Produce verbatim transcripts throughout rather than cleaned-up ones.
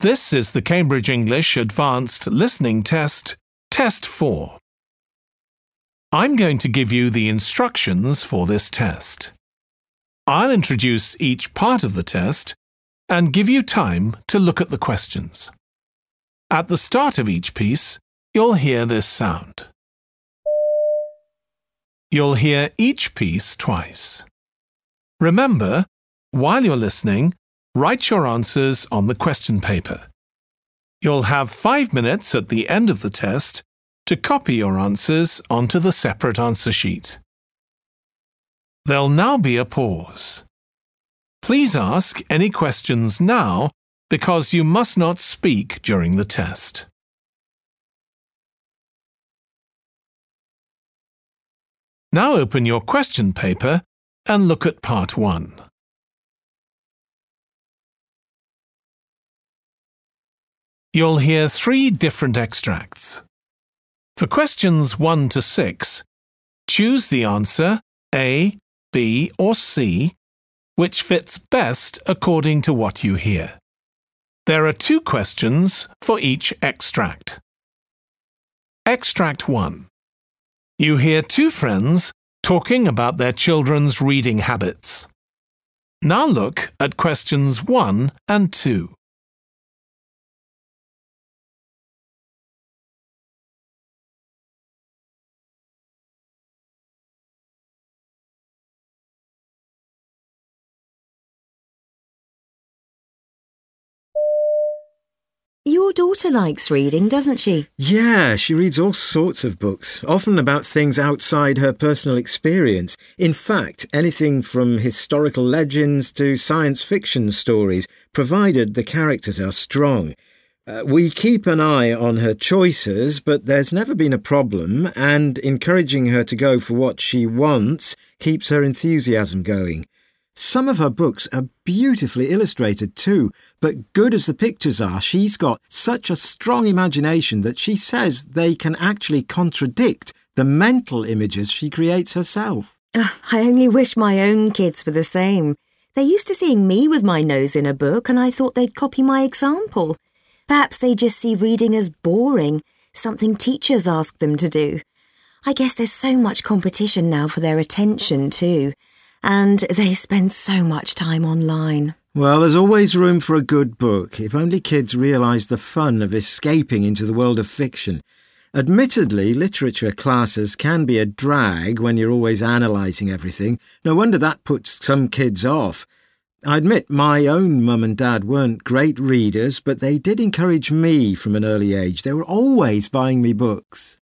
This is the Cambridge English Advanced Listening Test, Test four. I'm going to give you the instructions for this test. I'll introduce each part of the test and give you time to look at the questions. At the start of each piece, you'll hear this sound. You'll hear each piece twice. Remember, while you're listening, write your answers on the question paper. You'll have five minutes at the end of the test to copy your answers onto the separate answer sheet. There'll now be a pause. Please ask any questions now because you must not speak during the test. Now open your question paper and look at part one. You'll hear three different extracts. For questions one to six, choose the answer A, B or C, which fits best according to what you hear. There are two questions for each extract. Extract one. You hear two friends talking about their children's reading habits. Now look at questions one and two. Your daughter likes reading, doesn't she? Yeah, she reads all sorts of books, often about things outside her personal experience. In fact, anything from historical legends to science fiction stories, provided the characters are strong. Uh, we keep an eye on her choices, but there's never been a problem, and encouraging her to go for what she wants keeps her enthusiasm going. Some of her books are beautifully illustrated too, but good as the pictures are, she's got such a strong imagination that she says they can actually contradict the mental images she creates herself. Uh, I only wish my own kids were the same. They're used to seeing me with my nose in a book and I thought they'd copy my example. Perhaps they just see reading as boring, something teachers ask them to do. I guess there's so much competition now for their attention too. And they spend so much time online. Well, there's always room for a good book, if only kids realise the fun of escaping into the world of fiction. Admittedly, literature classes can be a drag when you're always analysing everything. No wonder that puts some kids off. I admit my own mum and dad weren't great readers, but they did encourage me from an early age. They were always buying me books.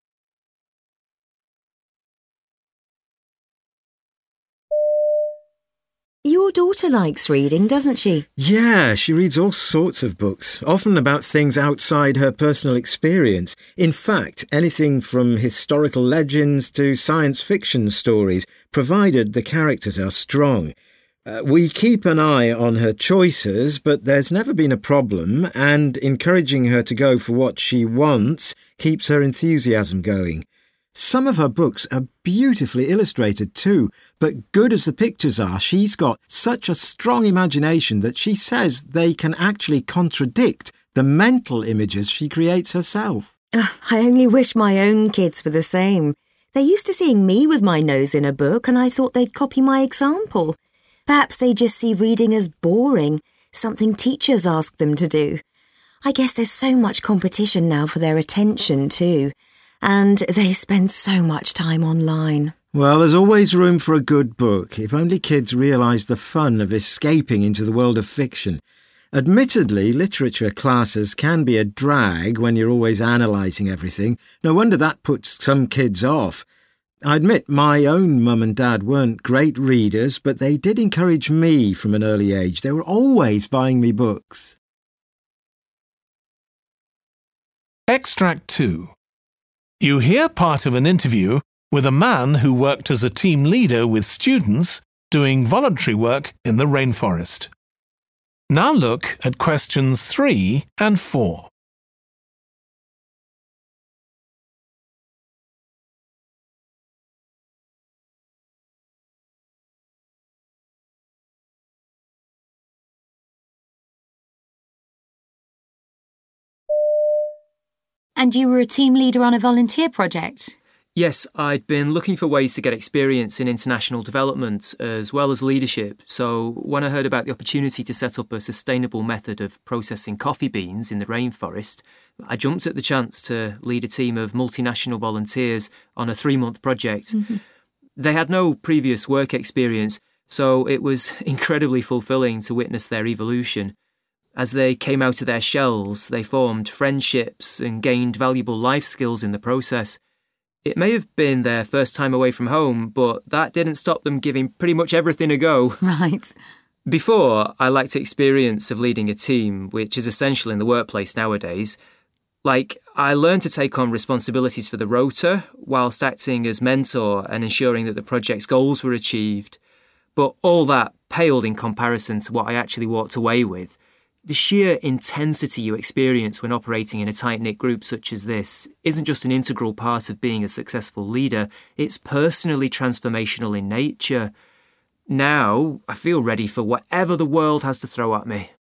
Your daughter likes reading, doesn't she? Yeah, she reads all sorts of books, often about things outside her personal experience. In fact, anything from historical legends to science fiction stories, provided the characters are strong. Uh, we keep an eye on her choices, but there's never been a problem, and encouraging her to go for what she wants keeps her enthusiasm going. Some of her books are beautifully illustrated too, but good as the pictures are, she's got such a strong imagination that she says they can actually contradict the mental images she creates herself. Uh, I only wish my own kids were the same. They're used to seeing me with my nose in a book and I thought they'd copy my example. Perhaps they just see reading as boring, something teachers ask them to do. I guess there's so much competition now for their attention too. And they spend so much time online. Well, there's always room for a good book, if only kids realise the fun of escaping into the world of fiction. Admittedly, literature classes can be a drag when you're always analysing everything. No wonder that puts some kids off. I admit my own mum and dad weren't great readers, but they did encourage me from an early age. They were always buying me books. Extract two. You hear part of an interview with a man who worked as a team leader with students doing voluntary work in the rainforest. Now look at questions three and four. And you were a team leader on a volunteer project? Yes, I'd been looking for ways to get experience in international development as well as leadership. So when I heard about the opportunity to set up a sustainable method of processing coffee beans in the rainforest, I jumped at the chance to lead a team of multinational volunteers on a three-month project. Mm-hmm. They had no previous work experience, so it was incredibly fulfilling to witness their evolution. As they came out of their shells, they formed friendships and gained valuable life skills in the process. It may have been their first time away from home, but that didn't stop them giving pretty much everything a go. Right. Before, I liked the experience of leading a team, which is essential in the workplace nowadays. Like, I learned to take on responsibilities for the rota, whilst acting as mentor and ensuring that the project's goals were achieved. But all that paled in comparison to what I actually walked away with. The sheer intensity you experience when operating in a tight-knit group such as this isn't just an integral part of being a successful leader, it's personally transformational in nature. Now, I feel ready for whatever the world has to throw at me.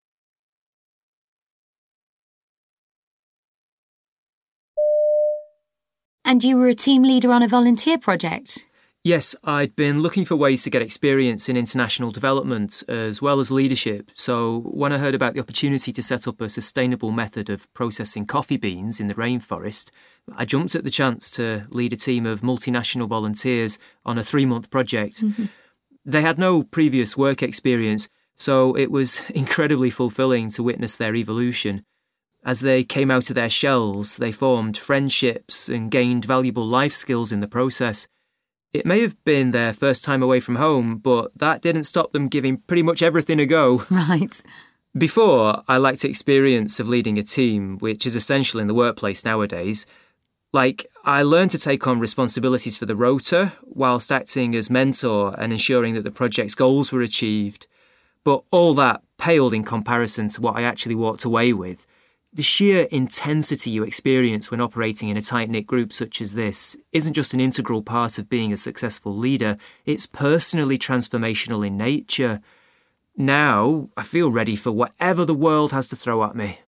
And you were a team leader on a volunteer project? Yes, I'd been looking for ways to get experience in international development as well as leadership. So when I heard about the opportunity to set up a sustainable method of processing coffee beans in the rainforest, I jumped at the chance to lead a team of multinational volunteers on a three-month project. Mm-hmm. They had no previous work experience, so it was incredibly fulfilling to witness their evolution. As they came out of their shells, they formed friendships and gained valuable life skills in the process. It may have been their first time away from home, but that didn't stop them giving pretty much everything a go. Right. Before, I liked the experience of leading a team, which is essential in the workplace nowadays. Like, I learned to take on responsibilities for the rota, whilst acting as mentor and ensuring that the project's goals were achieved. But all that paled in comparison to what I actually walked away with. The sheer intensity you experience when operating in a tight-knit group such as this isn't just an integral part of being a successful leader, it's personally transformational in nature. Now, I feel ready for whatever the world has to throw at me.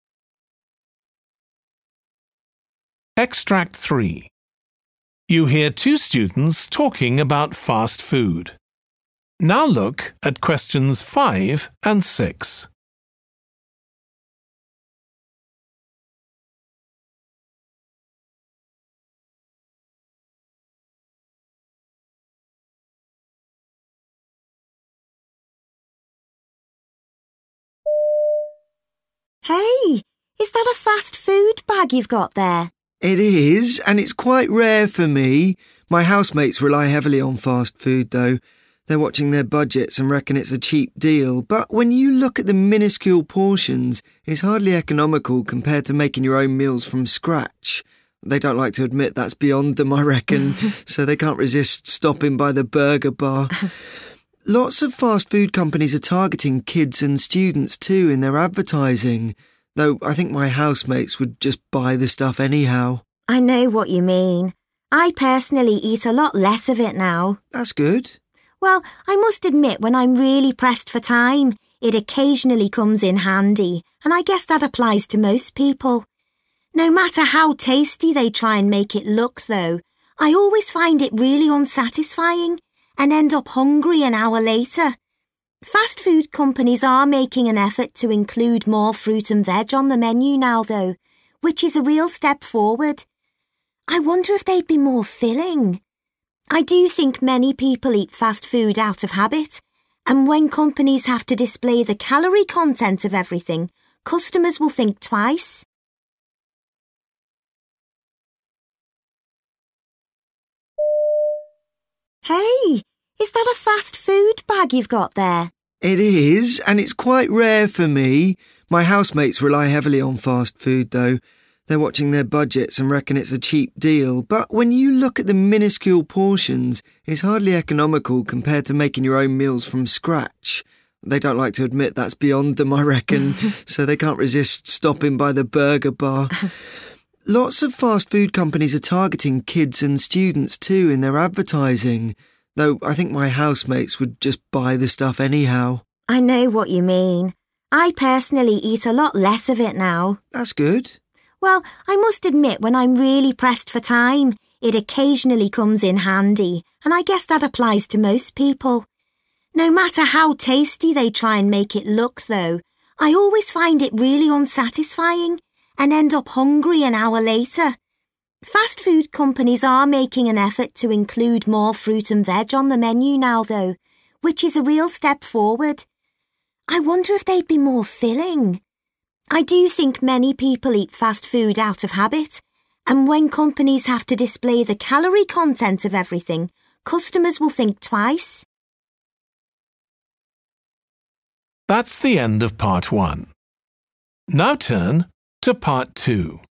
Extract three. You hear two students talking about fast food. Now look at questions five and six. Hey, is that a fast food bag you've got there? It is, and it's quite rare for me. My housemates rely heavily on fast food, though. They're watching their budgets and reckon it's a cheap deal. But when you look at the minuscule portions, it's hardly economical compared to making your own meals from scratch. They don't like to admit that's beyond them, I reckon, so they can't resist stopping by the burger bar. Lots of fast food companies are targeting kids and students too in their advertising, though I think my housemates would just buy the stuff anyhow. I know what you mean. I personally eat a lot less of it now. That's good. Well, I must admit when I'm really pressed for time, it occasionally comes in handy, and I guess that applies to most people. No matter how tasty they try and make it look, though, I always find it really unsatisfying and end up hungry an hour later. Fast food companies are making an effort to include more fruit and veg on the menu now, though, which is a real step forward. I wonder if they'd be more filling. I do think many people eat fast food out of habit, and when companies have to display the calorie content of everything, customers will think twice. Hey, is that a fast food bag you've got there? It is, and it's quite rare for me. My housemates rely heavily on fast food, though. They're watching their budgets and reckon it's a cheap deal. But when you look at the minuscule portions, it's hardly economical compared to making your own meals from scratch. They don't like to admit that's beyond them, I reckon, so they can't resist stopping by the burger bar. Lots of fast food companies are targeting kids and students too in their advertising, though I think my housemates would just buy the stuff anyhow. I know what you mean. I personally eat a lot less of it now. That's good. Well, I must admit when I'm really pressed for time, it occasionally comes in handy, and I guess that applies to most people. No matter how tasty they try and make it look, though, I always find it really unsatisfying and end up hungry an hour later. Fast food companies are making an effort to include more fruit and veg on the menu now, though, which is a real step forward. I wonder if they'd be more filling. I do think many people eat fast food out of habit, and when companies have to display the calorie content of everything, customers will think twice. That's the end of part one. Now turn to part two.